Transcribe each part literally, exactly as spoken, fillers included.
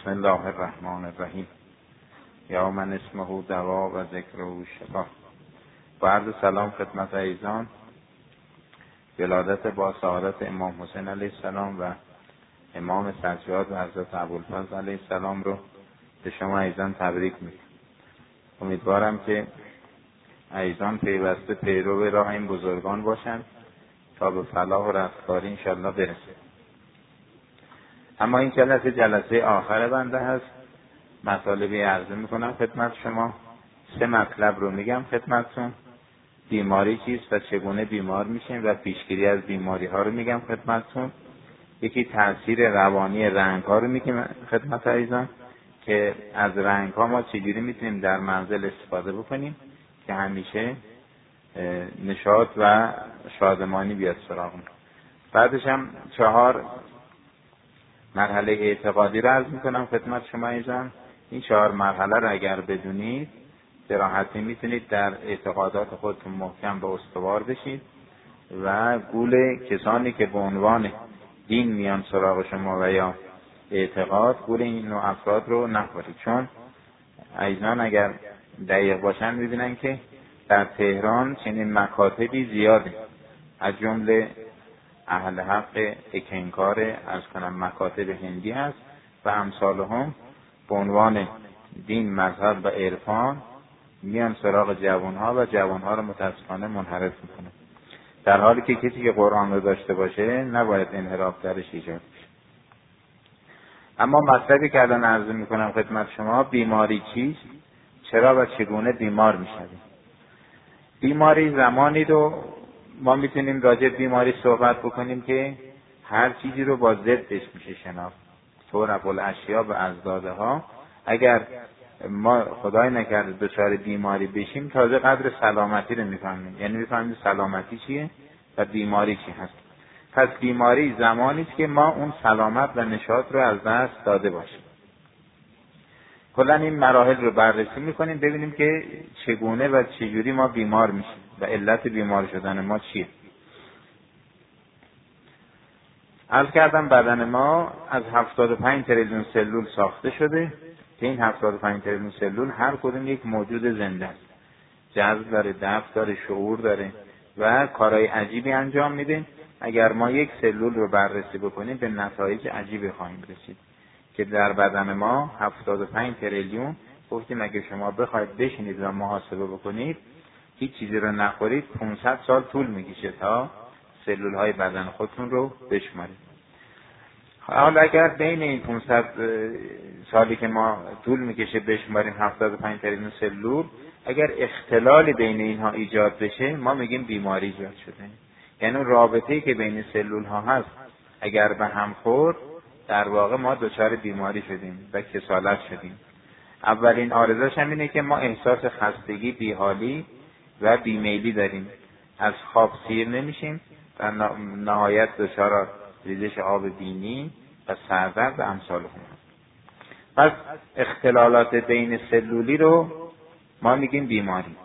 بسم الله الرحمن الرحیم. یا من اسمه دوا و ذکره شفا. با عرض سلام خدمت عزیزان، ولادت با سعادت امام حسین علیه السلام و امام سجاد و حضرت ابوالفضل علیه السلام رو به شما عزیزان تبریک میگم. امیدوارم که عزیزان پیوسته پیرو راه این بزرگان باشن تا به فلاح و رستگاری انشاءالله برسه. اما این جلسه جلسه آخر بنده هست. مطالبی عرضه میکنم خدمت شما. سه مطلب رو میگم خدمتتون. بیماری چیست و چگونه بیمار میشیم و پیشگیری از بیماری ها رو میگم خدمتتون. یکی تاثیر روانی رنگ ها رو میگم خدمت عزیزان که از رنگ ها ما چجوری میتونیم در منزل استفاده بکنیم که همیشه نشاط و شادمانی بیاد سراغمون. بعدش هم چهار مرحله اعتقادی رو عرض میکنم خدمت شما عزیزان. این چهار مرحله رو اگر بدونید به راحتی میتونید در اعتقادات خودتون محکم و استوار بشید و گول کسانی که به عنوان دین میان سراغ شما و یا اعتقاد، گول این نوع افراد رو نخورید. چون عزیزان اگر دقیق باشن میبینن که در تهران چنین مکاتبی زیاده، از جمله اهل حق اکنکار از کنم مکاتب هندی هست و امثالهم به عنوان دین، مذهب و عرفان میان سراغ جوانها و جوانها رو متاسفانه منحرف میکنه، در حالی که کسی که قرآن رو داشته باشه نباید انحراف درش ایجاد بشه. اما مطلبی که الان عرض میکنم خدمت شما، بیماری چیست، چرا و چگونه بیمار میشویم. بیماری زمانی رو ما میتونیم راجع بیماری صحبت بکنیم که هر چیزی رو با ضدش میشه شناخت. طور الاشیاء به ازدادها. اگر ما خدای نکرده دچار بیماری بشیم تازه قدر سلامتی رو میفهمیم، یعنی میفهمیم سلامتی چیه و بیماری چی هست. پس بیماری زمانی است که ما اون سلامت و نشاط رو از دست داده باشیم. کلا این مراحل رو بررسی میکنیم ببینیم که چگونه و چجوری ما بیمار میشیم و علت بیمار شدن ما چیه. عرض کردم بدن ما از هفتاد و پنج تریلیون سلول ساخته شده که این هفتاد و پنج تریلیون سلول هر کدوم یک موجود زنده است. جذب داره، دفع داره، شعور داره و کارهای عجیبی انجام میده. اگر ما یک سلول رو بررسی بکنیم به نتایج عجیبی خواهیم رسید که در بدن ما هفتاد و پنج تریلیون گفتیم اگه شما بخواید بشینید و محاسبه بکنید هیچ چیزی رو نخورید پانصد سال طول میکشه تا سلول های بدن خودتون رو بشمارید. حالا اگر بین این پانصد سالی که ما طول میکشه بشماریم هفتاد و پنج تریلیون سلول، اگر اختلالی بین اینها ایجاد بشه ما میگیم بیماری ایجاد شده. یعنی رابطه‌ای که بین سلول ها هست اگر به هم خورد در واقع ما دچار بیماری شدیم و کسالت شدیم. اولین عارضه‌ش هم اینه که ما احساس خستگی، بیحالی و بیمیلی داریم، از خواب سیر نمیشیم و نهایت دچار ریزش آب بینی و سردرد و امثال هم. پس اختلالات بین سلولی رو ما میگیم بیماری.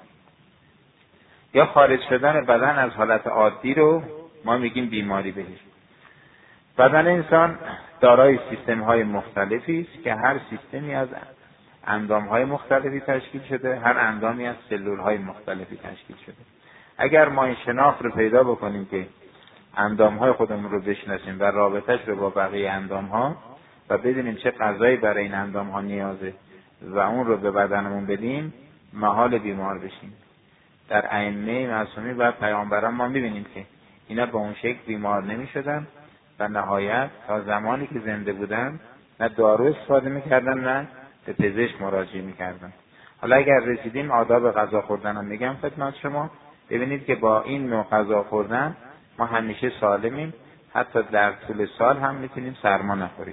یا خارج شدن بدن از حالت عادی رو ما میگیم بیماری بهش. بدن انسان دارای سیستم های مختلفی است که هر سیستمی از اندام های مختلفی تشکیل شده، هر اندامی از سلول های مختلفی تشکیل شده. اگر ما این شناخت رو پیدا بکنیم که اندام های خودمون رو بشناسیم و رابطش رو با بقیه اندام ها و بدونیم چه غذایی برای این اندام ها نیازه و اون رو به بدنمون بدیم، محال بیمار بشیم. در ائمه معصومین و پیامبران ما میبینیم که اینا به اون شکل بیمار نمیشدن و نهایت تا زمانی که زنده بودن نه دارو استفاده میکردن نه به پزشک مراجعه میکردن. حالا اگر رسیدیم آداب غذا خوردن هم میگم خدمت شما، ببینید که با این نوع غذا خوردن ما همیشه سالمیم، حتی در طول سال هم میتونیم سرما نخوریم.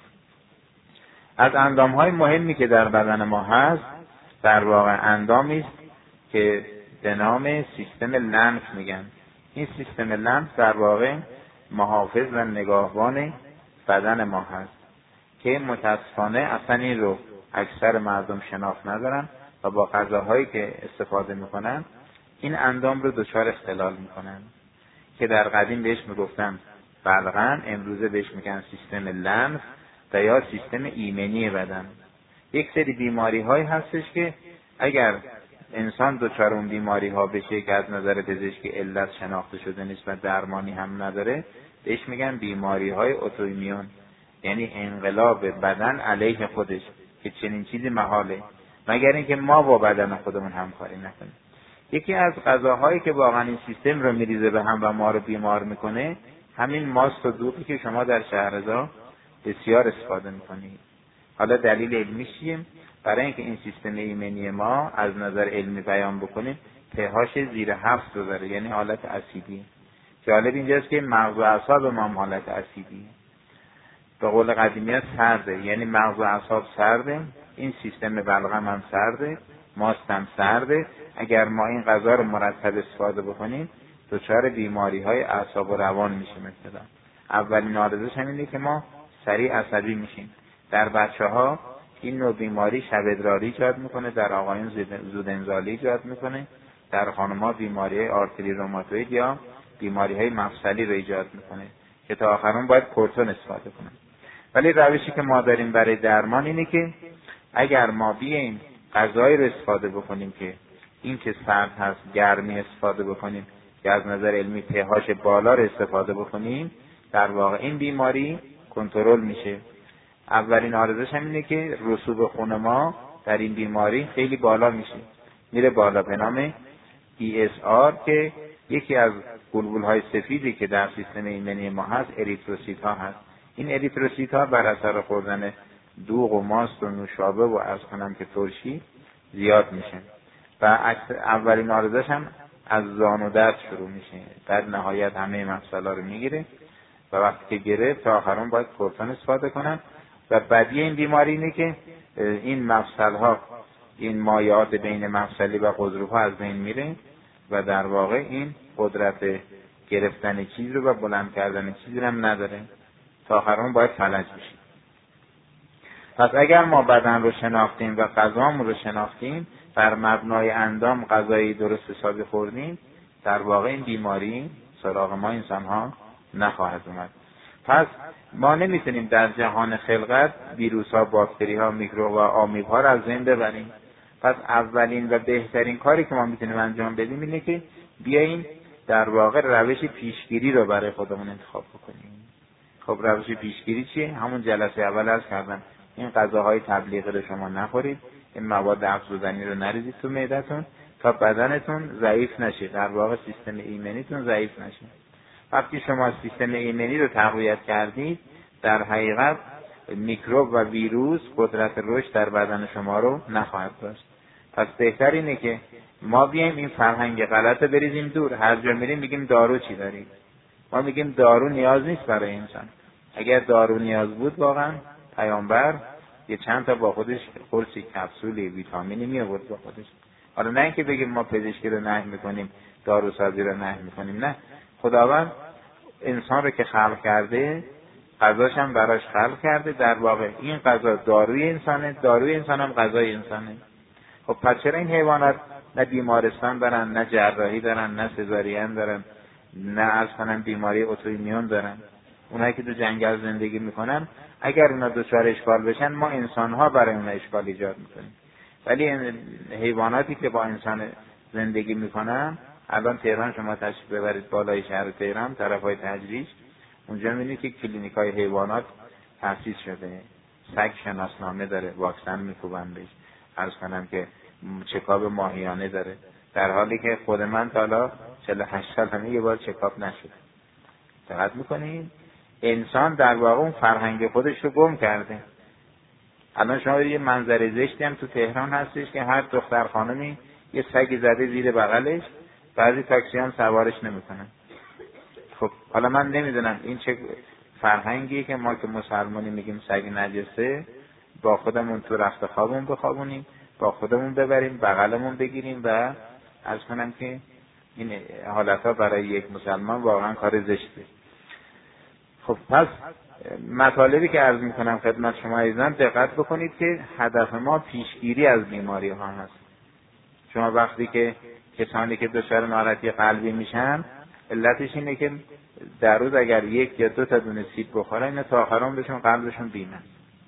از اندامهای مهمی که در بدن ما هست در واقع اندامی است که به نام سیستم لنف میگن. این سیستم لنف در واقع محافظ و نگاهبان بدن ما هست که متاسفانه اصلا این رو اکثر مردم شناخت ندارن و با غذاهایی که استفاده میکنن این اندام رو دچار اختلال میکنن که در قدیم بهش میگفتن بلغم، امروزه بهش میگن سیستم لنف و یا سیستم ایمنی بدن. یک سری بیماری های هستش که اگر انسان دچار اون بیماری ها بشه که از نظر پزشکی علت شناخته شده نیست و درمانی هم نداره، بهش میگن بیماری های اتوایمیون، یعنی انقلاب بدن علیه خودش، که چنین چیزی محاله مگر اینکه ما با بدن خودمون همکاری نکنیم. یکی از غذاهایی که واقعا این سیستم رو میریزه به هم و ما رو بیمار میکنه همین ماست و دوغی که شما در شهرضا بسیار استفاده میکنید. حالا دلیل علمیش چیه؟ برای اینکه این سیستم ایمنی ما از نظر علمی بیان بکنیم پهاش زیر هفت رو داره، یعنی حالت اسیدی. جالب اینجاست که مغز و اعصاب ما هم حالت اسیدی، به قول قدیمی‌ها سرده، یعنی مغز و اعصاب سرده، این سیستم بلغم هم سرده، ماست هم سرده. اگر ما این غذا رو مرتب استفاده بکنیم دچار بیماری‌های اعصاب و روان میشیم. ابتدا اولین آرزوش همینه که ما سریع عصبی میشیم. در بچه‌ها این نوع بیماری شب ادراری ایجاد میکنه، در آقایون زود انزالی ایجاد میکنه، در خانم‌ها بیماری آرتری روماتوئید یا بیماری‌های مفصلی رو ایجاد میکنه که تا آخرون باید کورتون استفاده کنیم. ولی روشی که ما داریم برای درمان اینه که اگر ما بیایم غذایی رو استفاده بکنیم که این که سرد هست گرمی استفاده بکنیم که از نظر علمی پهاش بالا رو استفاده بکنیم، در واقع این بیماری کنترل میشه. اولین آرزوش هم اینه که رسوب خون ما در این بیماری خیلی بالا میشه، میره بالا به نام ای اس آر که یکی از بلبل‌های سفیدی که در سیستم ایمنی ما هست اریتروسیت ها هست. این اریتروسیت ها بر اثر خوردن دوغ و ماست و نوشابه و از کنم که ترشی زیاد میشه و اولین آرزوش هم از زان و دست شروع میشه، در نهایت همه مفصلا رو میگیره و وقتی که گرفت تا آخرون باید کورتون استفاده کنن. و بدیه این بیماری اینه که این مفصل ها، این مایعات بین مفصلی و غضروف ها از بین میره و در واقع این قدرت گرفتن چیز رو و بلند کردن چیز رو هم نداره، تا آخرون باید فلج بشیم. پس اگر ما بدن رو شناختیم و غذامون رو شناختیم، بر مبنای اندام غذایی درست حسابی خوردیم، در واقع این بیماری سراغ ما انسان ها نخواهد اومد. پس ما نمیتونیم در جهان خلقت ویروس ها، باکتری ها، میکروب و آمیب ها رو از بین ببریم. پس اولین و بهترین کاری که ما میتونیم انجام بدیم اینه که بیاییم در واقع روش پیشگیری رو برای خودمون انتخاب بکنیم. خب روش پیشگیری چیه؟ همون جلسه اول عرض کردم، این غذاهای تبلیغی رو شما نخورید، این مواد افزودنی رو نریزید تو معدتون تا بدنتون ضعیف نشه، در واقع سیستم ایمنیتون ضعیف نشه. وقتی شما سیستم ایمنی رو تقویت کردید، در حقیقت میکروب و ویروس قدرت رشد در بدن شما رو نخواهد داشت. پس بهتر اینه که ما بیایم این فرهنگ غلط رو بریزیم دور. هر جا میریم میگیم دارو چی دارید؟ ما میگیم دارو نیاز نیست برای انسان. اگر دارو نیاز بود واقعا پیامبر یه چند تا با خودش قرصی کپسولی ویتامینی می آورد با خودش. حالا نه اینکه بگیم ما پزشکی رو نهی میکنیم، داروسازی رو نهی میکنیم، نه. خداوند انسان رو که خلق کرده، غذاش هم براش خلق کرده، در واقع این غذا داروی انسانه، داروی انسان هم غذای انسانه. خب پس چرا این حیوانات نه بیمارستان دارن، نه جراحی دارن، نه سزارین دارن، نه از کنن بیماری اتوایمیون دارن؟ اونایی که تو جنگل زندگی میکنن اگر اونا دچار اشکال بشن، ما انسان‌ها برای اونا اشکال ایجاد میکنیم. ولی حیواناتی که با انسان زندگی میکنن، الان تهران شما تشریف ببرید بالای شهر تهران طرفای تجریش، اونجا میبینید که کلینیکای حیوانات تأسیس شده، سگ شناسنامه داره، واکسن میکوبن بهش، عرض کنم که چکاپ ماهیانه داره، در حالی که خود من تا حالا چهل و هشت سال همه یه بار چکاپ نشده. دقت میکنید؟ انسان در واقع اون فرهنگ خودش رو گم کرده. الان شما یه منظره زشتی هم تو تهران هستش که هر دختر خانمی یه سگی زده زیر بغلش، بعضی تاکسی هم سوارش نمیکنن. خب حالا من نمیدونم این چه فرهنگیه که ما که مسلمانی میگیم سگ نجسه، با خودمون تو رخت خوابمون بخوابونیم، با خودمون ببریم بغلمون بگیریم و عرض کنم که این حالتها برای یک مسلمان واقعا کار زشته. خب پس مطالبی که عرض میکنم خدمت شما عزیزان، دقت بکنید که هدف ما پیشگیری از بیماری ها هست. شما وقتی که کسانی که دچار ناراحتی قلبی میشن، علتش اینه که در روز اگر یک یا دو تا دونه سیب بخورن اینا تا آخر عمرشون قلبشون بیمه.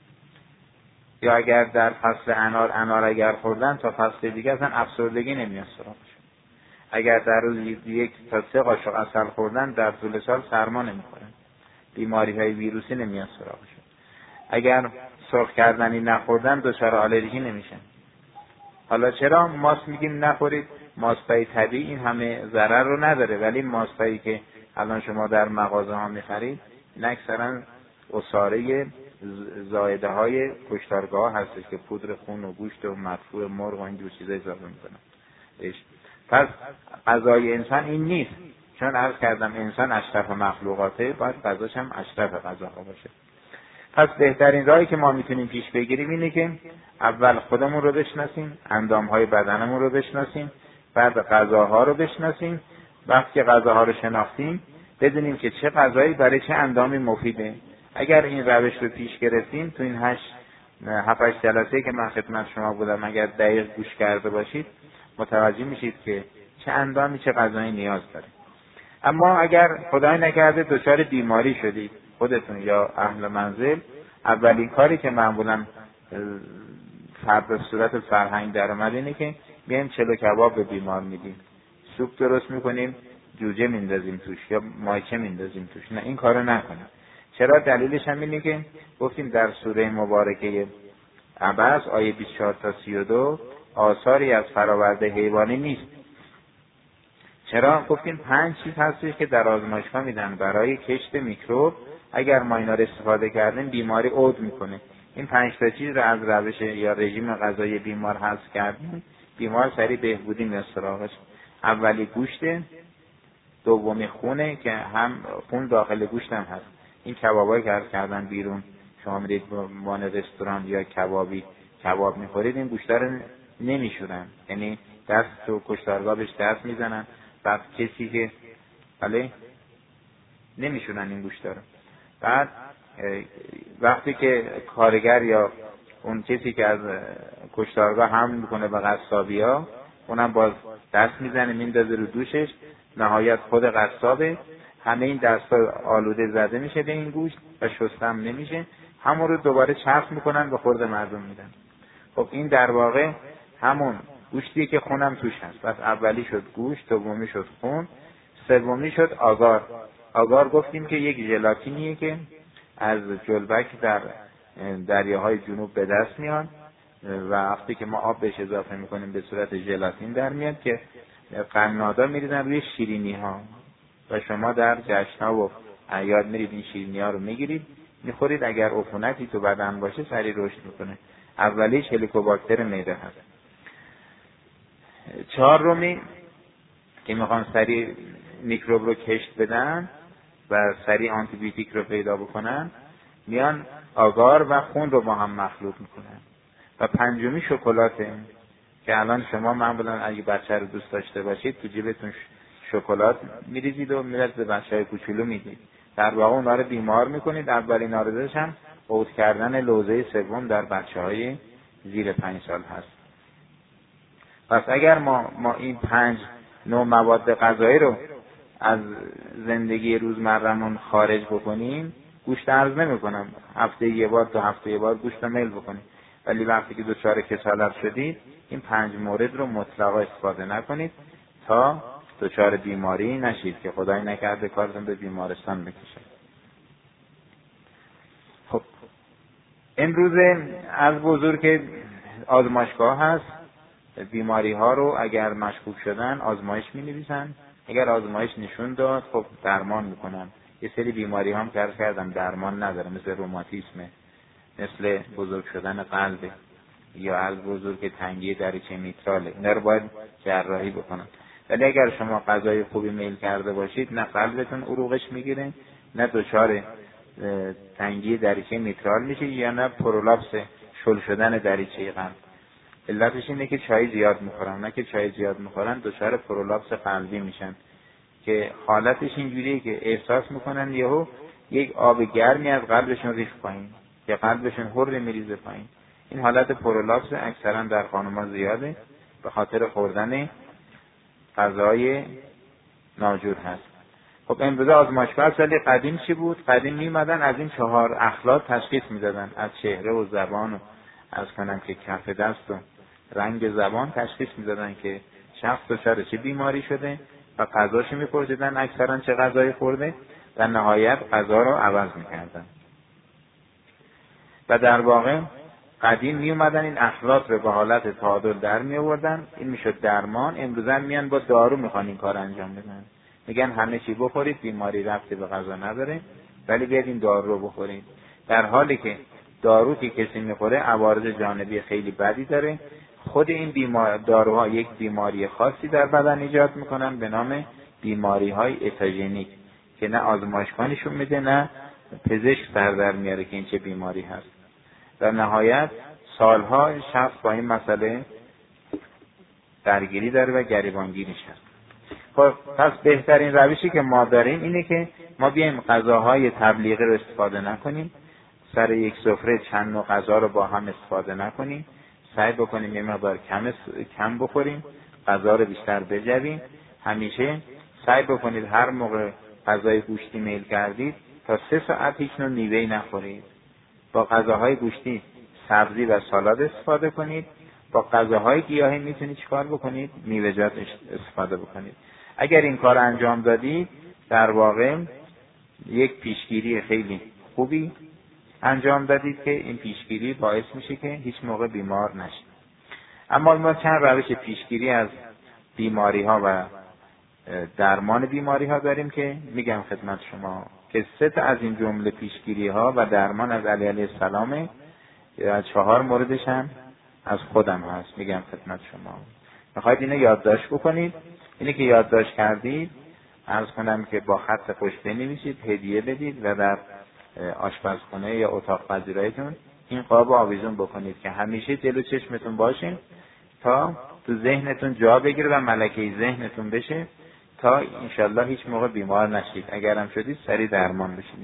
یا اگر در فصل انار انار اگر خوردن تا فصل دیگه اصلا افسردگی نمیاد سراغشون. اگر در روز یک تا سه قاشق عسل خوردن در طول سال سرما نمیخورن، بیماری های ویروسی نمیاد سراغشون. اگر سرخ کردنی نخوردن دچار آلرژی نمیشن. حالا چرا ماست میگیم نخورید؟ ماستای طبیعی این همه ضرر رو نداره، ولی ماستایی که الان شما در مغازه ها میخرید این اکثرا عصاره زائده های کشتارگاه هستش که پودر خون و گوشت و مدفوع مرغ و اینجور چیزا اضافه میکنن. پس غذای انسان این نیست، چون عرض کردم انسان اشرف مخلوقاته، باید غذاش هم اشرف غذاها باشه. پس بهترین راهی که ما میتونیم پیش بگیریم اینه که اول خودمون رو بشناسیم، اندامهای بدنمون رو بشناسیم، بعد غذاها رو بشناسیم. وقتی که غذاها رو شناختیم بدونیم که چه غذایی برای چه اندامی مفیده. اگر این روش رو پیش گرفتیم تو این هشت هفت هشت جلسه که من خدمت شما بودم، اگر دقیق گوش کرده باشید متوجه میشید که چه اندامی چه غذایی نیاز داره. اما اگر خدای نکرده دچار بیماری شدید خودتون یا اهل منزل، اولین کاری که معمولا به صورت فرهنگ در اومد اینه که میایم چلو کباب به بیمار میدیم، سوپ درست میکنیم جوجه میندازیم توش یا مایچه میندازیم توش. نه، این کارو نکنیم. چرا؟ دلیلش هم اینه که گفتیم در سوره مبارکه عبس آیه بیست و چهار تا سی و دو آثاری از فراورده حیوانی نیست. چرا؟ گفتیم پنج چیز هستش که در آزمایشگاه میدن برای کشت میکروب. اگر ما اینا رو استفاده کردیم بیماری عود میکنه. این پنج تا چیز رو از روش یا رژیم غذایی بیمار حذف کردیم، بیمار سریع بهبودی میاد سراغش. اولی گوشته، دومی خونه که هم خون داخل گوشت هم هست. این کبابایی که عرض کردن بیرون شما میرید وان رستوران یا کبابی کباب میخورید، این گوشت رو نمیشورن، یعنی دست تو کشتارگاه بهش دست میزنن، بعد کسی که بله نمیشونن این گوشت رو. بعد وقتی که کارگر یا اون کسی که از کشتارگاه حمل میکنه به قصابی ها، اونم باز دست میزنه میندازه رو دوشش، نهایت خود قصابه، همه این دستا آلوده زده میشه به این گوشت و شستم نمیشه، همون رو دوباره چرخ میکنن به خورد مردم میدن. خب این در واقع همون گوشتی که خونم توش هست. پس اولی شد گوشت، دومی شد خون، سومی شد آگار. آگار گفتیم که یک ژلاتینیه که از جلبک در دریاهای جنوب به دست میاد و وقتی که ما آب بهش اضافه میکنیم به صورت ژلاتین در میاد که قنادا میریزن روی شیرینی ها و شما در جشن ها و اعیاد میرید این شیرینی ها رو میگیرید میخورید. اگر عفونتی تو بدن باشه سریع رشد میکنه. اولیش هلیکوباکتر معده هست. چهار رومی که میخوان سریع میکروب رو کشت بدن و سریع آنتی بیوتیک رو پیدا بکنن، میان آگار و خون رو با هم مخلوط میکنن. و پنجمی شکلاته که الان شما معمولا اگه بچه رو دوست داشته باشید تو جیبتون شکلات میریزید و میرد به بچه‌های کوچولو میدید، در واقع اونها رو بیمار میکنید. اولین آرزش هم عود کردن لوزه سوم در بچه‌های زیر پنج سال هست. پس اگر ما ما این پنج نوع مواد غذایی رو از زندگی روزمره‌مون خارج بکنیم، گوشت عرض نمی‌کنم هفته یه بار تا هفته یه بار گوشت رو میل بکنید، ولی وقتی که دچار کسالت شدید این پنج مورد رو مطلقا استفاده نکنید تا دچار بیماری نشید که خدای نکرده کارتون به بیمارستان بکشه. خب امروز از بزرگ آزمایشگاه هست، بیماری ها رو اگر مشکوک شدن آزمایش می نویسن، اگر آزمایش نشون داد خب درمان میکنن. یه سری بیماری هم کار کردم درمان نداره، مثل روماتیسم، مثل بزرگ شدن قلب یا از بزرگ تنگی دریچه میتراله، اینا رو باید جراحی بکنن. ولی اگر شما غذای خوبی میل کرده باشید نه قلبتون عروقش میگیره نه دچار تنگی دریچه میترال میشه یا نه پرولاپس شل شدن دریچه قلب. علتش اینه که چای زیاد میخورن، نه که چای زیاد میخورن دچار پرولاپس قلبی میشن که حالتش اینجوریه که احساس میکنن یهو یک آب گرمی از قلبشون ریخت پایین یا قلبشون هر میریزه پایین. این حالت پرولاپس اکثرا در خانم‌ها زیاده به خاطر خوردن غذای ناجور هست. خب امروز آزمایشگاه سال قدیم چی بود؟ قدیم میمدن از این چهار اخلاق تشخیص میدادن، از چهره و زبان و از کنم که کف دست و رنگ زبان تشخیص میدادن که شخص دچار چه بیماری شده و غذاشو میپرسیدن اکثرا چه غذایی خورده و نهایت غذا رو عوض میکردن. و در واقع قدیم می اومدن این اخلاق رو به حالت تعادل در می آوردن، این میشد درمان. امروز هم میان با دارو میخوان این کار انجام بدن، میگن همه چی بخورید بیماری ربطی به غذا نداره ولی بیاید این دارو رو بخورید، در حالی که دارو که کسی میخوره عوارض جانبی خیلی بدی داره. خود این بیمار داروها یک بیماری خاصی در بدن ایجاد میکنن به نام بیماری های اتاژنیک که نه آزمایشگاه نشون میده نه پزشک سر در میاره که این چه بیماری هست. در نهایت سالها شخص با این مسئله درگیری داره و گریبانگیریش هست. خب پس بهترین روشی که ما داریم اینه که ما بیایم غذاهای تبلیغی رو استفاده نکنیم، سر یک سفره چند نوع غذا رو با هم استفاده نکنیم، سعی بکنیم یه مقدار کم کم بخوریم، غذا رو بیشتر بجویم. همیشه سعی بکنید هر موقع غذای گوشتی میل کردید تا سه ساعت هیچ نوع میوه‌ای نخورید. با غذاهای گوشتی سبزی و سالاد استفاده کنید. با غذاهای گیاهی میتونید چیکار بکنید؟ میوه‌جات استفاده بکنید. اگر این کار انجام دادید در واقع یک پیشگیری خیلی خوبی انجام دادید که این پیشگیری باعث میشه که هیچ موقع بیمار نشید. اما ما چند روش پیشگیری از بیماری ها و درمان بیماری ها داریم که میگم خدمت شما که سه تا از این جمله پیشگیری ها و درمان از علی علیه السلام، یا چهار موردش هم از خودم هست. میگم خدمت شما میخواید اینو یادداشت بکنید. اینی که یادداشت کردید عرض کنم که با خط خوش بنویسید، هدیه بدید و در آشپزخانه یا اتاق پذیراییتون این قاب آویزون بکنید که همیشه جلو چشمتون باشین تا تو ذهنتون جا بگیره و ملکه ذهنتون بشه تا انشالله هیچ موقع بیمار نشید. اگرم شدید سریع درمان بشید.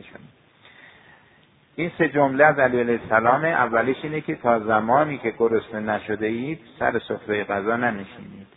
این سه جمله از علی علیه السلام. اولیش اینه که تا زمانی که گرسنه نشده اید سر سفره غذا ننشینید.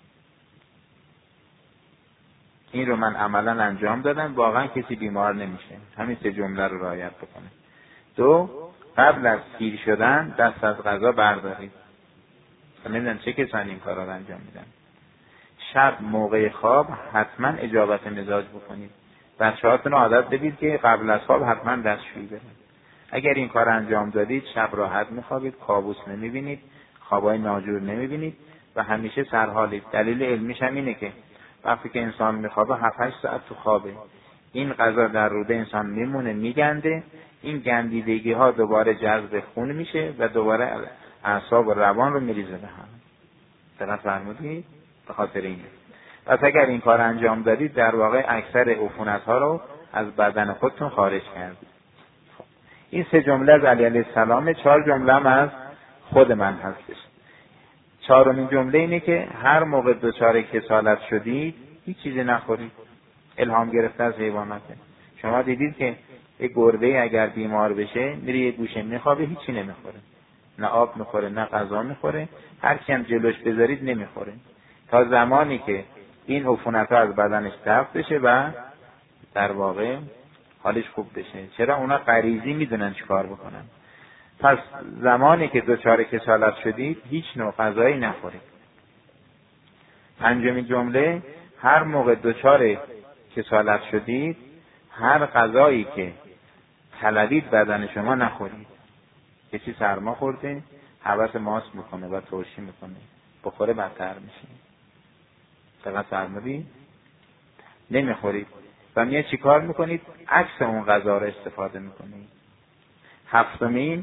این رو من عملا انجام دادم، واقعا کسی بیمار نمیشه. همین سه جمله رو رعایت بکنه. دو، قبل از سیر شدن دست از غذا بردارید. نمیدونم چه کسانی این کارا رو انجام میدن. شب موقع خواب حتما اجابت مزاج بکنید. بچه‌هاتون رو عادت بدید که قبل از خواب حتما دستشویی برن. اگر این کار انجام دادید شب راحت میخوابید، کابوس نمیبینید، خوابای ناجور نمیبینید و همیشه سرحالید. دلیل علمیش هم اینه که وقتی که انسان میخوابه هفت هشت ساعت تو خوابه، این غذا در روده انسان میمونه میگنده، این گندیدگی ها دوباره جذب خون میشه و دوباره اعصاب و روان رو میریزه به هم. دقت فرمودید؟ به خاطر اینه. پس اگر این کار انجام دادید در واقع اکثر عفونت ها رو از بدن خودتون خارج کردید. این سه جمله از علی علیه السلام. چهار جمله هم از خود من هستش. چهارمین جمله اینه که هر موقع دچار کسالت شدید هیچ چیزی نخورید. الهام گرفته از حیواناته. شما دیدید که یک گربه اگر بیمار بشه میره یه گوشه میخوابه، هیچی نمیخوره، نه آب میخوره نه غذا میخوره، هر چی هم جلوش بذارید نمیخوره تا زمانی که این عفونت‌ها از بدنش دفع بشه و در واقع حالش خوب بشه. چرا؟ اونا غریزی میدونن چیکار بکنن. پس زمانی که دچار کسالت شدید هیچ نوع غذایی نخورید. پنجمین جمله، هر موقع دچار کسالت شدید هر غذایی که طلبید بدن شما نخورید. کسی سرما خورده هوس ماست میکنه و ترشی میکنه، بخوره بدتر میشه. دقیقا فرمودید؟ نمیخورید و میاد چی کار میکنید؟ عکس اون غذا رو استفاده میکنید. هفتمین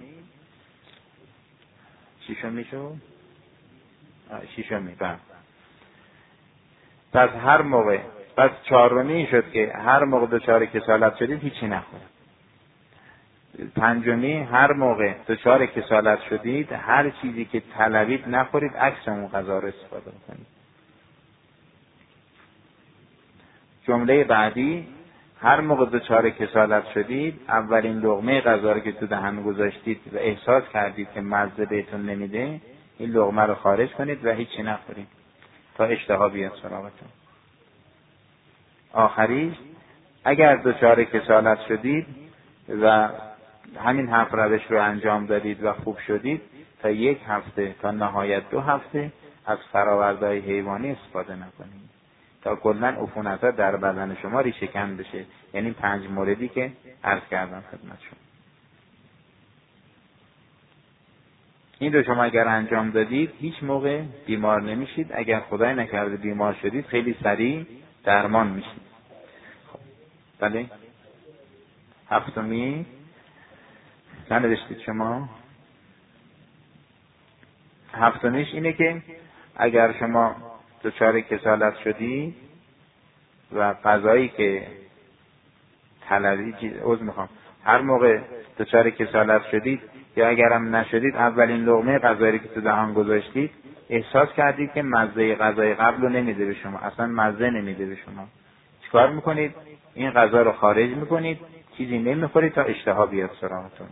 شیشمی شو شیشمی بعد پس هر موقع پس چهارمی شد که هر موقع دچار کسالت شدید هیچی نخورید. پنجمی، هر موقع دچار کسالت شدید هر چیزی که طلبید نخورید، عکس اون غذا رو استفاده کنید. جمله بعدی، هر موقع دچار کسالت شدید اولین لقمه غذا رو که تو دهن گذاشتید و احساس کردید که مزه بهتون نمیده، این لقمه رو خارج کنید و هیچی نخورید تا اشتها بیاد سراغتون. آخری، اگر دچار کسالت شدید و همین هفت روش رو انجام دادید و خوب شدید، تا یک هفته تا نهایت دو هفته از فرآورده‌های حیوانی استفاده نکنید تا کلا عفونت‌ها در بدن شما ریشه کن بشه. یعنی پنج موردی که عرض کردم خدمت شما. این رو شما اگر انجام دادید هیچ موقع بیمار نمیشید. اگر خدای نکرده بیمار شدید خیلی سریع درمان میشید. خب. بله هفتمی ننوشتید شما؟ هفتمیش اینه که اگر شما دچار کسالت شدید و غذایی که طلبی عذر میخوام هر موقع دچار کسالت شدید یا اگرم نشدید اولین لقمه غذایی که تو دهان گذاشتید احساس کردید که مزه غذای قبل رو نمیده به شما، اصلا مزه نمیده به شما، چیکار میکنید؟ این غذا رو خارج میکنید، چیزی نمیخورید تا اشتها بیاد سراغتون.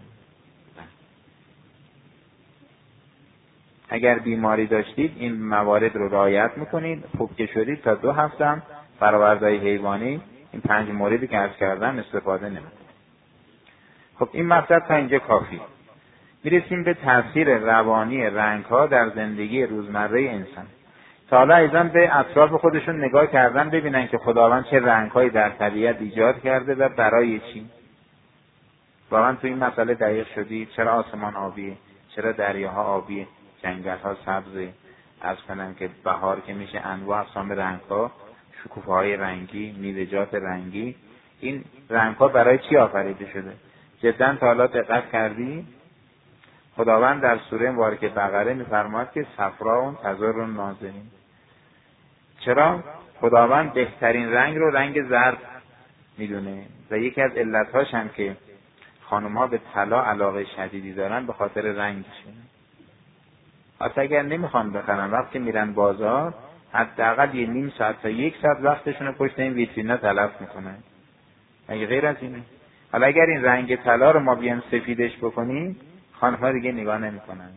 اگر بیماری داشتید این موارد رو رعایت میکنید، خوب که شدید تا دو هفته هم فرآورده‌های حیوانی این پنج موردی که عرض کردم استفاده نمیکنید. خب این مطلب تا اینجا کافی. میرسیم به تاثیر روانی رنگ‌ها در زندگی روزمره انسان. تا حالا ایزان به اطراف خودشون نگاه کردن ببینن که خداوند چه رنگ‌هایی در طبیعت ایجاد کرده و برای چی. واقعا تو این مسئله دقیق شدید؟ چرا آسمان آبیه؟ چرا دریاها آبیه؟ جنگل‌ها سبزه؟ عرض کنم که بهار که میشه انواع اقسام رنگ‌ها، شکوفه‌های رنگی، میوه‌جات رنگی. این رنگ‌ها برای چی آفریده شده؟ جدا تا حالا دقت کردی؟ خداوند در سوره مبارکه بقره می‌فرماید که صفراء تضر الناظرین. چرا؟ خداوند بهترین رنگ رو رنگ زرد میدونه و یکی از علت‌هاش هم که خانم‌ها به طلا علاقه شدیدی دارن به خاطر رنگشه. حتی اگر نمیخوان بخرن وقتی میرن بازار حداقل یه نیم ساعت تا یک ساعت وقتشون رو پشت این ویترینا تلف میکنن. مگه غیر از اینه؟ حالا اگر این رنگ طلا رو ما بیایم سفیدش بکنیم خانم‌ها دیگه نگاه نمیکنن.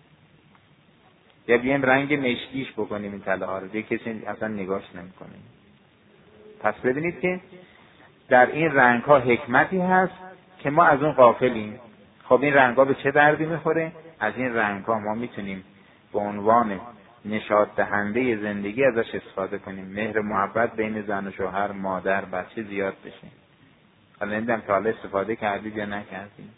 یا بیایم رنگ مشکیش بکنیم این طلاها رو دیگه کسی اصلا نگاهش نمیکنه. پس ببینید که در این رنگ‌ها حکمتی هست که ما از اون غافلیم. خب این رنگ‌ها به چه دردی میخوره؟ از این رنگ‌ها ما میتونیم به عنوان نشاط دهنده زندگی ازش استفاده کنیم. مهر محبت بین زن و شوهر، مادر، بچه زیاد بشه. حالا نمیدونم تا حالا استفاده کردید یا نکردید.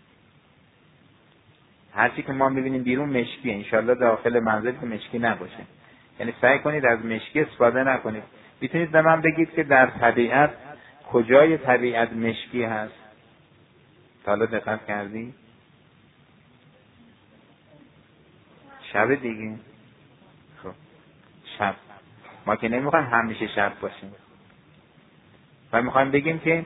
هرچی که ما میبینیم بیرون مشکیه، انشالله داخل منزل که مشکی نباشه. یعنی سعی کنید از مشکی استفاده نکنید. میتونید به من بگید که در طبیعت کجای طبیعت مشکی هست؟ تا حالا دقت کردی؟ شب دیگه. خب شب ما که نمیخوایم همیشه شب باشیم و میخوایم بگیم که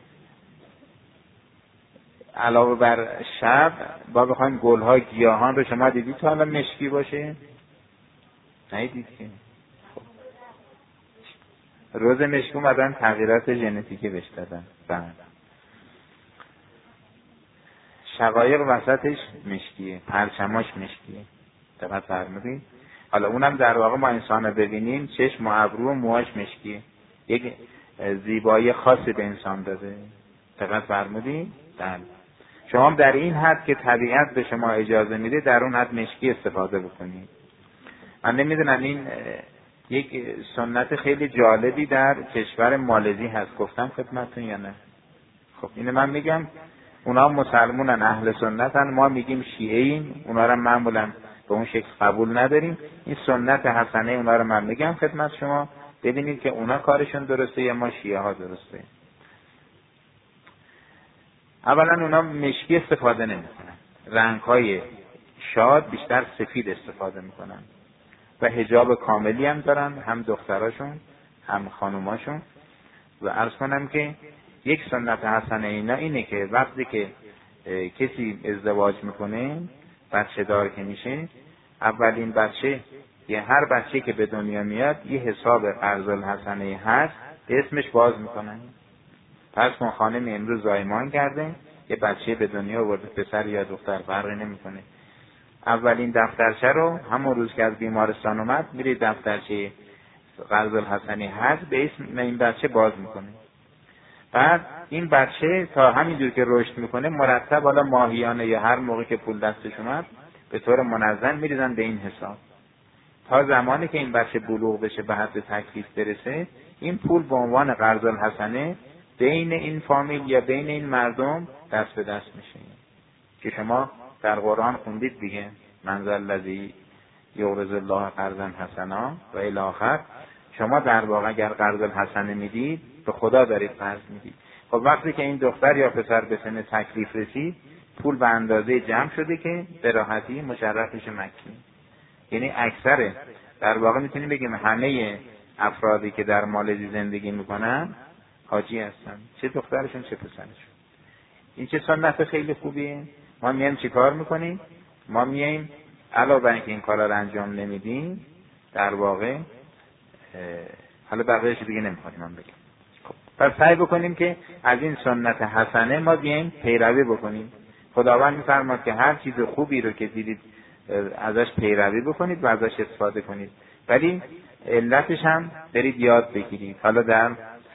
علاوه بر شب با بخوایم گل‌ها گیاهان رو شما دیدید تا حالا مشکی باشه؟ ندیدید که. خب. روز مشکی اومدن تغییرات ژنتیکی بهش دادن. بعد شقایق وسطش مشکیه، پرچماش مشکیه. دقت فرمودید؟ حالا اونم در واقع ما انسان رو ببینیم چشم و ابرو و موهاش مشکیه. یک زیبایی خاصی به انسان داده. دقت فرمودید؟ بله. شما در این حد که طبیعت به شما اجازه میده در اون حد مشکی استفاده بکنید. من نمیدونم این یک سنت خیلی جالبی در کشور مالزی هست، گفتم خدمتتون یا نه؟ خب اینو من میگم، اونا مسلمونن، اهل سنتن، ما میگیم شیعه ایم، اونا رو معمولا به اون شکل قبول نداریم. این سنت حسنه اونا رو من میگم خدمت شما، ببینید که اونا کارشون درسته یا ما شیعه ها درسته. اولا اونا مشکی استفاده نمیکنن، رنگ‌های شاد بیشتر سفید استفاده میکنن و حجاب کاملی هم دارن، هم دختراشون هم خانوماشون. و عرض کنم که یک سنت حسنه اینا اینه که وقتی که کسی ازدواج میکنه، بچه دار که میشه، اولین بچه یه هر بچه که به دنیا میاد یه حساب قرض الحسنه هست به اسمش باز میکنن. پس من خانم امروز زایمان کرده، یه بچه به دنیا آورده، پسر یا دختر فرقی نمیکنه. اولین دفترچه رو همون روز که از بیمارستان اومد میره دفترچه قرض الحسنه هست به اسم این بچه باز میکنه. بعد این بچه تا همینجور که رشد میکنه مرتب حالا ماهیانه یا هر موقع که پول دستش اومد به طور منظم میریزن به این حساب، تا زمانی که این بچه بلوغ بشه به حد تکلیف برسه، این پول به عنوان قرض الحسنه بین این فامیل یا بین این مردم دست به دست میشه که شما در قرآن خوندید دیگه، من ذا الذی یقرض الله قرضا حسنا و الی آخر. شما در واقع اگر قرض الحسنه میدید به خدا دارید قرض میدید. خب وقتی که این دختر یا پسر به سن تکلیف رسید، پول به اندازه جمع شده که به راحتی مشرف بشه مکی. یعنی اکثر در واقع میتونیم بگیم همه افرادی که در مالزی زندگی میکنن حاجی هستن، چه دخترشون چه پسرشون. این چه سنت خیلی خوبیه. ما میایم چیکار میکنیم؟ ما میایم علاوه بر اینکه این کارا رو انجام نمیدیم، در واقع حالا بقیه‌اش دیگه نمیخوام من بگم. خب پس سعی بکنیم که از این سنت حسنه ما بیایم پیروی بکنیم. خداوند میفرماد که هر چیز خوبی رو که دیدید ازش پیروی بکنید و ازش استفاده کنید، ولی علتش هم برید یاد بگیرید. حالا در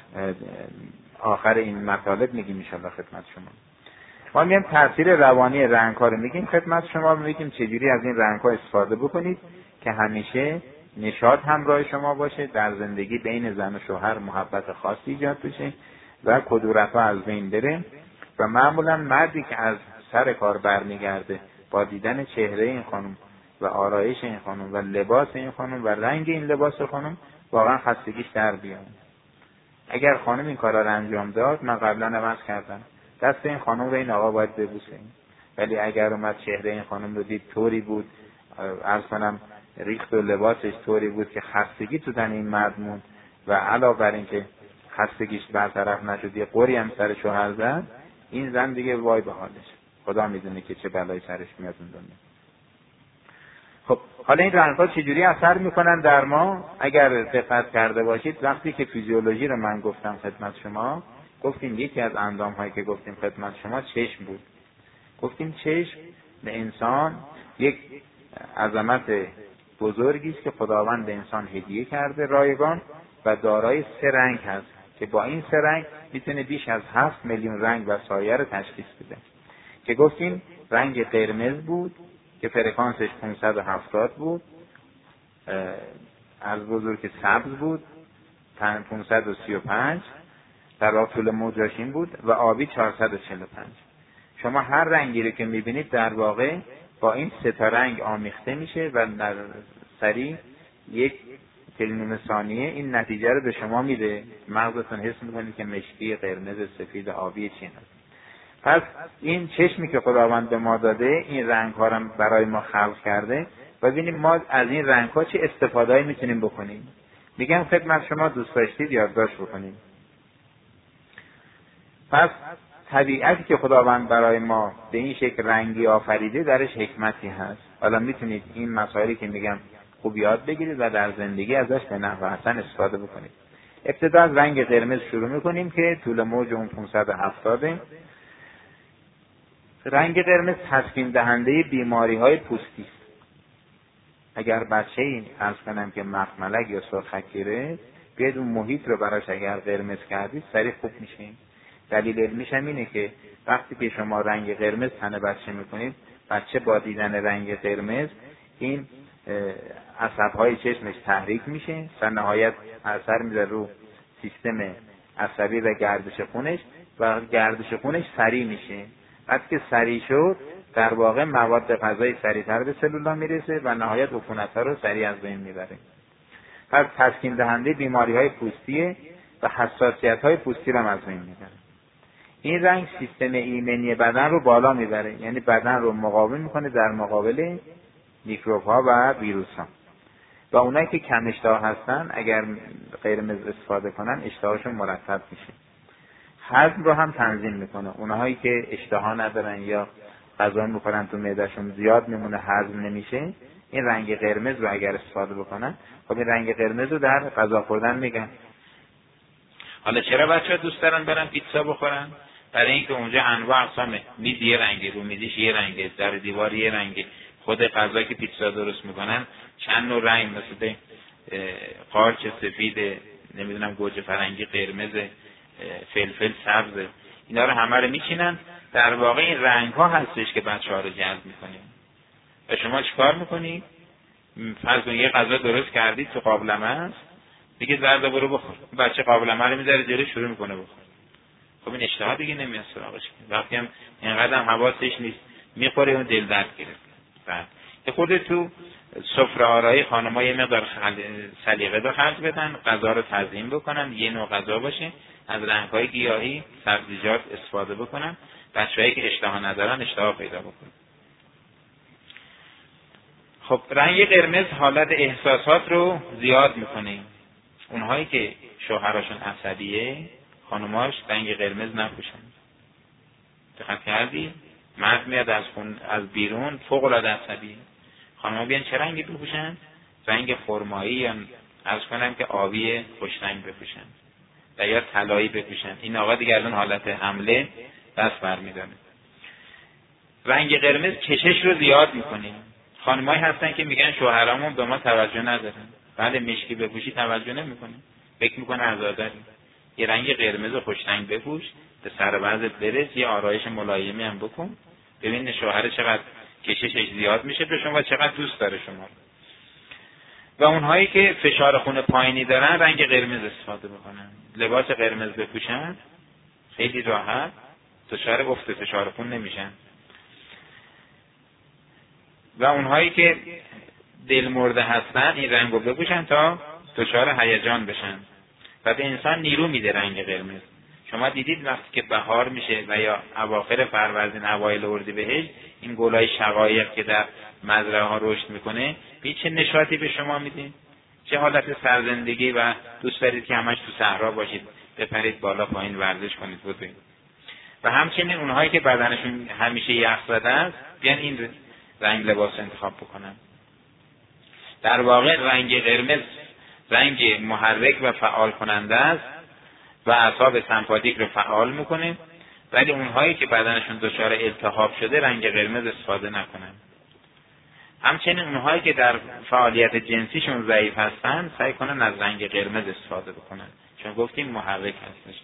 آخر این مطالب میگیم ان شاءالله خدمت شما. ما میگیم تاثیر روانی رنگ‌ها رو میگیم خدمت شما، میگیم چجوری از این رنگ‌ها استفاده بکنید که همیشه نشاط همراه شما باشه، در زندگی بین زن و شوهر محبت خاصی ایجاد بشه و کدورت‌ها از بین بره. و معمولا مردی که از سر کار برمیگرده با دیدن چهره این خانم و آرایش این خانم و لباس این خانم و رنگ این لباس خانم واقعا خستگیش در بیاد. اگر خانم این کارا رو انجام داد، من قبلا عرض کردم دست این خانم رو این آقا باید ببوسه، ولی اگر اومد چهره این خانم رو دید طوری بود، عرض کنم ریخت و لباسش طوری بود که خستگی تو تن این مرد موند و علاوه بر این که خستگیش برطرف نشد یه قری هم سر شوهر زد، این زن دیگه وای به حالش، خدا میدونه که چه بلایی سرش میاد اون دنیا. خب حالا این رنگ‌ها چجوری اثر میکنن در ما؟ اگر دقت کرده باشید وقتی که فیزیولوژی رو من گفتم خدمت شما، گفتیم یکی از اندام‌هایی که گفتیم خدمت شما چشم بود. گفتیم چشم به انسان یک عظمت بزرگی است که خداوند به انسان هدیه کرده رایگان و دارای سه رنگ هست که با این سه رنگ میتونه بیش از هفت میلیون رنگ و سایه رو تشخیص بده. که گفتیم رنگ قرمز بود که فرکانسش پانصد و هفتاد بود، از بزرگ سبز بود پانصد و سی و پنج، در طول موجاشین بود و آبی چهارصد و چهل و پنج. شما هر رنگی رو که میبینید در واقع با این سه تا رنگ آمیخته میشه و در سریع یک کلمه ثانیه این نتیجه رو به شما میده. مغزتون حس میکنید که مشکی، قرمز، سفید، آبی چی هست. پس این چشمی که خداوند به ما داده این رنگ ها رو برای ما خلق کرده و ببینیم ما از این رنگ ها چه استفاده‌ای میتونیم بکنیم. میگم خدمت شما دوست داشتید یادداشت بکنیم. پس طبیعتی که خداوند برای ما به این شکل رنگی آفریده درش حکمتی هست. حالا میتونید این مسائلی که میگم خوب یاد بگیرید و در زندگی ازش به نحو حسن استفاده بکنید. ابتدا از رنگ قرمز شروع میکنیم که طول موج اون پانصد و هفتاد. رنگ قرمز تسکین دهنده بیماری های پوستی است. اگر بچه این عرض کنم که مخملک یا سرخک گیره، بیاید اون محیط رو براش اگر قرمز کردید سریع خوب میشه. دلیل علمیش هم اینه که وقتی که شما رنگ قرمز تن بچه میکنید، بچه با دیدن رنگ قرمز این عصبهای چشمش تحریک میشه، در نهایت اثر میذاره رو سیستم عصبی و گردش خونش و گردش خونش سریع میشه. وقتی که سریع شد در واقع مواد غذایی سریعتر به سلولا میرسه و نهایت عفونت‌ها رو سریع از بین میبره. پس تسکین دهنده بیماری‌های پوستی و حساسیت‌های پوستی رو از بین میبره. این رنگ سیستم ایمنی بدن رو بالا میبره، یعنی بدن رو مقاوم میکنه در مقابل میکروب‌ها و ویروس‌ها. و اونایی که کم اشتها هستن اگر قرمز استفاده کنن اشتهاشون مرتب میشه. هضم رو هم تنظیم میکنه. اونهایی که اشتها ندارن یا غذا میخورن تو معدهشون زیاد میمونه هضم نمیشه، این رنگ قرمز رو اگر استفاده بکنن، خب این رنگ قرمز رو در غذا خوردن میگن. حالا چرا بچه‌ها دوست دارن برن پیتزا بخورن؟ برای اینکه اونجا انواع اقسامه، میز یه رنگه، رو میزش یه رنگه، در دیوار یه رنگه، خود غذا که پیتزا درست میکنن چند نوع رنگ، مثل قارچ سفید، نمیدونم گوجه فرنگی قرمز، فلفل سبز، اینا رو همه رو میچینن. در واقع این رنگ ها هستش که بچه ها رو جذب میکنه. و شما چیکار میکنید؟ فرض کنید یه غذا درست کردید تو قابلمه است، میگید وردا برو بخور، بچه قابلمه رو میذاره جلوش شروع میکنه بخور. خب این اشتها دیگه نمیاد سراغش. وقتی هم اینقدر هم حواسش نیست میخوره اون دل درد گرفت. بعد یه خورده تو سفره آرایی خانم‌ها یه مقدار خل... سلیقه به خرج بدن، غذا رو تزیین بکنن، یه نوع غذا باشه، از رنگ‌های گیاهی، سبزیجات استفاده بکنن، بچه‌هایی که اشتها ندارن اشتها پیدا بکنن. خب رنگ قرمز حالت احساسات رو زیاد میکنه. اونهایی که شوهراشون عصبیه، خانماش رنگ قرمز نپوشن. دقت کردی؟ مرد میاد از خون از بیرون فوق العاده عصبی، خانم‌ها بیان چه رنگی بپوشن؟ رنگ خرمایی یا عرض کنم که آبی خوش رنگ بپوشن و یا طلایی بپوشن. این آقا دیگه از اون حالت حمله دست برمی‌داره. رنگ قرمز کشش رو زیاد میکنه. خانمایی هستن که میگن شوهرامون به ما توجه ندارن. بعد مشکی بپوشی توجه نمیکنه. فکر میکنه عزاداری. یه رنگ قرمز خوش رنگ بپوش، به سر وضعت برس، یه آرایش ملایمی هم بکن. ببین شوهر چقدر کششش زیاد میشه به شما، چقدر دوست داره شما. و اونهایی که فشار خون پایینی دارن رنگ قرمز استفاده بکنن. لباس قرمز بپوشن، خیلی راحت دچار افت فشار خون نمیشن. و اونهایی که دل مرده هستن این رنگو بپوشن تا دچار هیجان بشن. و به انسان نیرو میده رنگ قرمز. شما دیدید وقتی که بهار میشه و یا اواخر فروردین اوایل اردیبهشت، این گلای شقایق که در مزرعه ها رشد میکنه، به چه نشاطی به شما میده؟ چه حالت سرزندگی و دوست دارید که همش تو صحرا باشید، بپرید بالا پایین ورزش کنید بودید. و همچنین اونهایی که بدنشون همیشه یخ زده است، بیان این رنگ لباس انتخاب بکنن. در واقع رنگ قرمز رنگ محرک و فعال کننده است و اعصاب سمپاتیک رو فعال میکنه، ولی اونهایی که بدنشون دچار التهاب شده رنگ قرمز استفاده نکنن. همچنین اونهایی که در فعالیت جنسیشون ضعیف هستن سعی کنن از رنگ قرمز استفاده بکنن، چون گفتیم محرک هستش.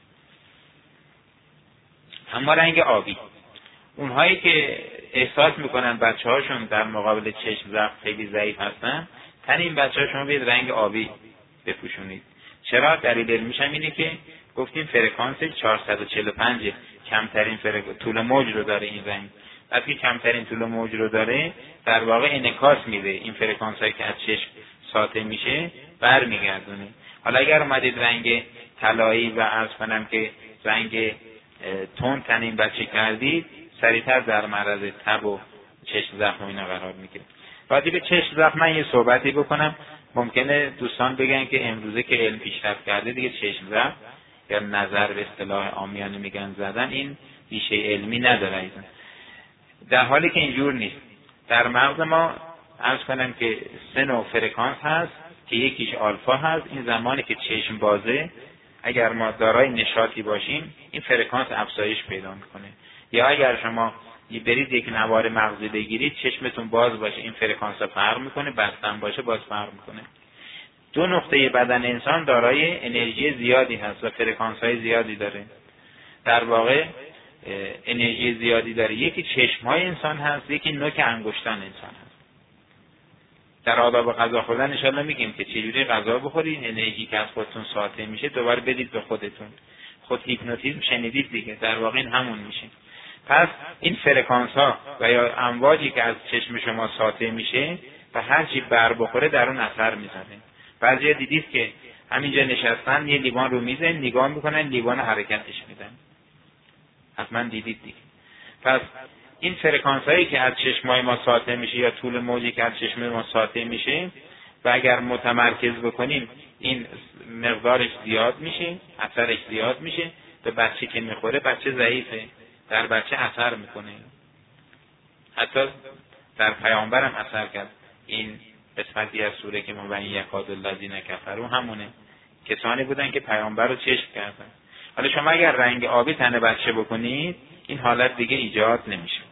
اما رنگ آبی، اونهایی که احساس میکنن بچه‌هاشون در مقابل چشم زخم خیلی ضعیف هستن، تن این بچه‌ها شما بیاید رنگ آبی بپوشونید. چرا؟ دلیل علمیش هم اینه که گفتیم فرکانس چهارصد و چهل و پنج کمترین فرکانس طول موج رو داره این رنگ. وقتی کمترین طول موج رو داره در واقع انعکاس میده، این فرکانسایی که از چشم ساطع میشه برمیگردونه. حالا اگر اومدید رنگ طلایی و عرض کنم که رنگ تون تن این بچه کردید، سریعتر در معرض تب و چشم زخم اینا قرار میگیره. بعدی به چشم زخم من یه صحبتی بکنم. ممکنه دوستان بگن که امروزه که علم پیشرفت کرده دیگه چشم زخم یا نظر به اصطلاح عامیانه میگن زدن، این ریشه علمی نداره ایزن. در حالی که اینجور نیست. در مغز ما عرض کنم که سه نوع فرکانس هست که یکیش آلفا هست. این زمانی که چشم بازه، اگر ما دارای نشاطی باشیم این فرکانس افزایش پیدا میکنه. یا اگر شما برید یک نوار مغزی بگیرید چشمتون باز باشه این فرکانس فرق میکنه، بستن باشه باز فرق میکنه. دو نقطه بدن انسان دارای انرژی زیادی هست و فرکانس های زیادی داره. در واقع انرژی زیادی داره. یکی چشم های انسان هست، یکی نوک انگشتان انسان هست. در آداب غذا خوردن ان شاءالله میگیم که چجوری غذا بخورید، انرژی که از خودتون ساطع میشه دوباره بدید به خودتون. خود هیپنوتیزم شنیدید دیگه، در واقع این همون میشه. پس این فرکانس ها و یا امواجی که از چشم شما ساطع میشه و هر چی بر بخوره در اون اثر میذاره. بعضیا دیدید که همینجا نشستن یه لیوان رو میزن نگاه میکنن، لیوان حرکتش میدن. حتما دیدید دیگه. پس این فرکانس هایی که از چشمای ما ساطع میشه یا طول موجی که از چشم ما ساطع میشه و اگر متمرکز بکنیم این مقدارش زیاد میشه، اثرش زیاد میشه. به بچه که میخوره بچه ضعیفه، در بچه اثر میکنه. حتی در پیامبر هم اثر کرد. این قسمتی از سوره که مبین یکاد الذین کفروا همونه، کسانی بودن که پیامبر رو چشم کردن. حالا شما اگر رنگ آبی تن بچه بکنید این حالت دیگه ایجاد نمیشه.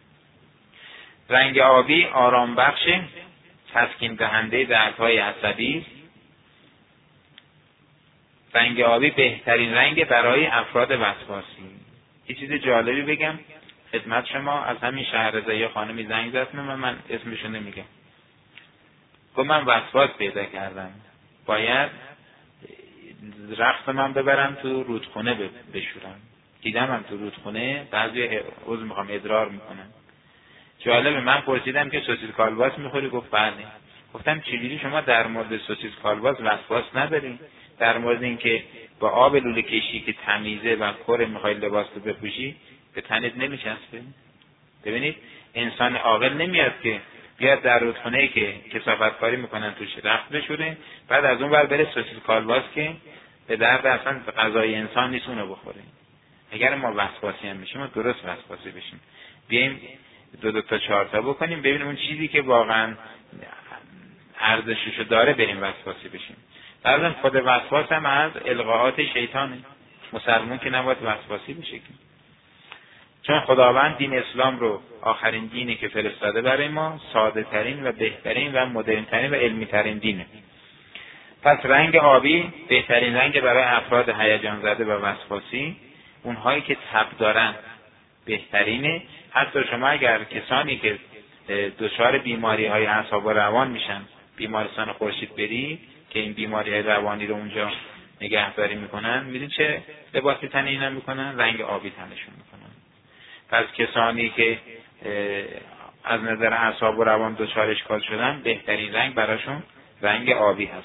رنگ آبی آرام بخش، تسکین دهنده دردهای عصبی است رنگ آبی بهترین رنگ برای افراد وسواسی. یه چیز جالبی بگم خدمت شما، از همین شهرزایی یه خانمی زنگ زد، من من اسمشو نمیگم، گفت من وسواس پیدا کردم، باید رخت من ببرم تو رودخونه بشورم. دیدم من تو رودخونه بعضی عضو میخوام ادرار میکنم. جالبه، من پرسیدم که سوسیس کالباس میخوری؟ گفت بله. گفتم چجوری شما در مورد سوسیس کالباس وسواس نداری؟ در مورد اینکه با آب لوله کشی که تمیزه و کره میخوای لباس رو بپوشی به تنت نمیچسبه؟ ببینید انسان عاقل نمیاد که بیاد در رودخونه‌ای که کثافتکاری میکنن توش رخت بشوره، بعد از اون ور بره سوسیس کالباس که به درد اصلا غذای انسان نیست اونو بخوره. اگر ما وسواسی هم بشیم، ما درست وسواسی بشیم، بیایم دو دو تا چهار تا بکنیم، ببینیم اون چیزی که واقعا ارزششو داره بریم وسواسی بشیم. بعضا خود وسواس هم از القاءات شیطانه. مسلمون که نباید وسواسی بشه، چون خداوند دین اسلام رو آخرین دینی که فرستاده برای ما، ساده ترین و بهترین و مدرن ترین و علمی ترین دینه. پس رنگ آبی بهترین رنگ برای افراد هیجان زده و وسواسی، اونهایی که تب دارن بهترینه. حتی شما اگر کسانی که دچار بیماری های اعصاب و روان میشن بیمارستان خورشید بری که این بیماری های روانی رو اونجا نگهداری میکنن، میدین چه لباسی تن اینا میکنن؟ رنگ آبی تنشون میکنن. پس کسانی که از نظر اعصاب و روان دچار اشکال شدن، بهترین رنگ براشون رنگ آبی هست.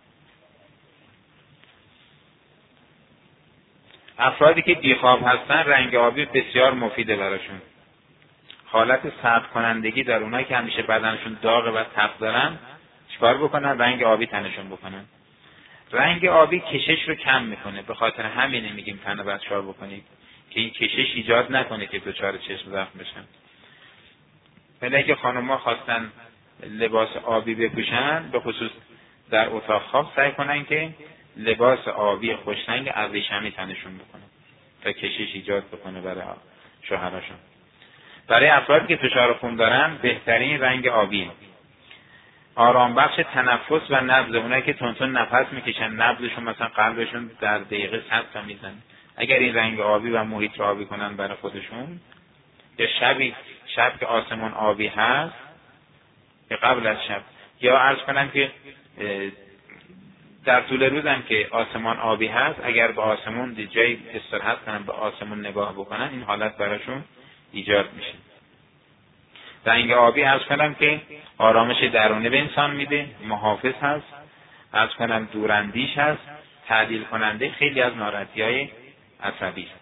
افرادی که بیخواب هستن، رنگ آبی بسیار مفیده براشون. حالت سرد کنندگی در اونایی که همیشه بدنشون داغه و تب دارن، چیکار بکنن؟ رنگ آبی تنشون بکنن. رنگ آبی کشش رو کم میکنه، به خاطر همینه میگیم تن بچه‌ها بکنید که این کشش ایجاد نکنه که دچار چشم زخم بشن. ولی که خانم‌ها خواستن لباس آبی بپوشن، به خصوص در اتاق خواب سعی کنن که لباس آبی خوشرنگ ابریشمی تنشون بکنن تا کشش ایجاد بکنه برای شوهراشون. برای افرادی که فشار خون دارن، بهترین رنگ آبیه. آرام بخش تنفس و نبض، اونایی که تونتون نفس میکشن، نبضشون مثلا قلبشون در دقیقه صد تا میزنه، اگر این رنگ آبی و محیط رو آبی کنن برای خودشون، یا شبی شب که آسمون آبی هست، یا قبل از شب، یا عرض کنم که در طول روزم که آسمان آبی هست، اگر به آسمون جای استراحت کنن، به آسمون نگاه بکنن، این حالت براشون ایجاد میشه. رنگ آبی عرض کنم که آرامش درونی به انسان میده، محافظ هست، عرض کنم دوراندیش هست، تعدیل کننده خیلی از ناراحتی‌های عصبی است.